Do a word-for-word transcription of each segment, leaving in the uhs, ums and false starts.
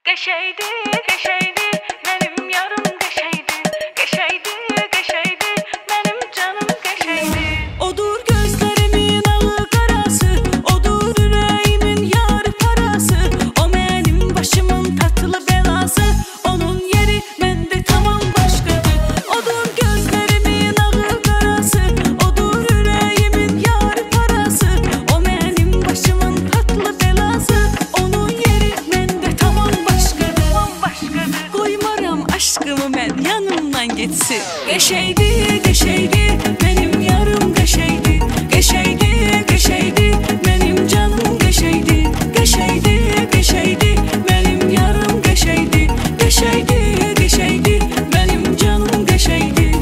Geçeydi, geçeydi, benim yarım geçeydi. Geçeydi, geçeydi, benim canım geçeydi. Odur gözlerimin ağı karası, odur yüreğimin yar parası. O benim başımın tatlı belası, onun yeri mende tamam başkadır. Odur gözlerimin ağı karası, odur yüreğimin yar parası. O benim başımın tatlı belası, onun yeri mende tamam başkadır. Başkadır. Koymaram aşkımı ben yanımdan gitsin. Geçeydi, geçeydi, benim yarım geçeydi. Geçeydi, geçeydi, benim canım geçeydi. Geçeydi, geçeydi, benim yarım geçeydi. Geçeydi, geçeydi, benim canım geçeydi.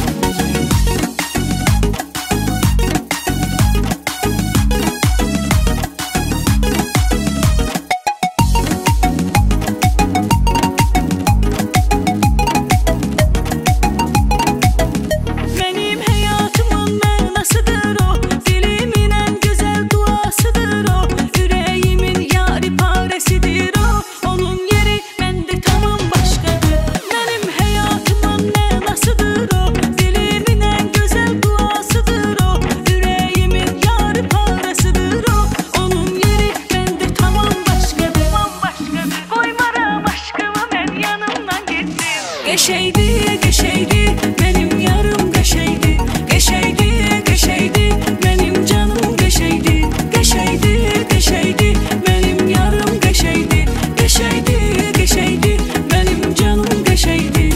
Benim hayatımın mənasıdır o, dilimin en güzel duasıdır o. Yüreğimin yari paresidir o, onun yeri mende tamam başkadır. Benim hayatımın mənasıdır o, dilimin en güzel duasıdır o. Yüreğimin yari paresidir o, onun yeri mende tamam başkadır. Başkadır. Koymaram aşkımı ben yanımdan gitsin. Geçeydi, geçeydi, benim yarım geçeydi. Geçeydi, geçeydi, benim canım geçeydi. Geçeydi, geçeydi, benim yarım geçeydi. Geçeydi, geçeydi, benim canım geçeydi.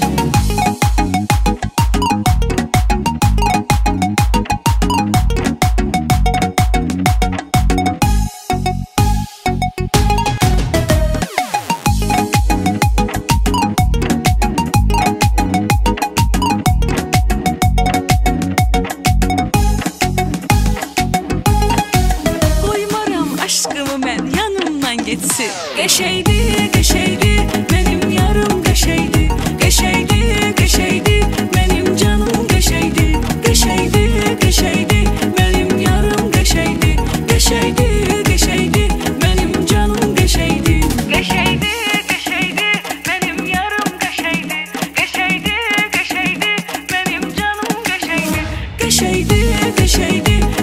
Koymaram aşkımı ben yanımdan gitsin. Geçeydi, geçeydi, benim yarım geçeydi. Geçeydi, geçeydi, benim canım geçeydi. Geçeydi, geçeydi, benim yarım geçeydi. Geçeydi, geçeydi, benim canım geçeydi. Geçeydi, geçeydi, benim yarım geçeydi. Geçeydi, geçeydi, benim canım geçeydi. Geçeydi, geçeydi,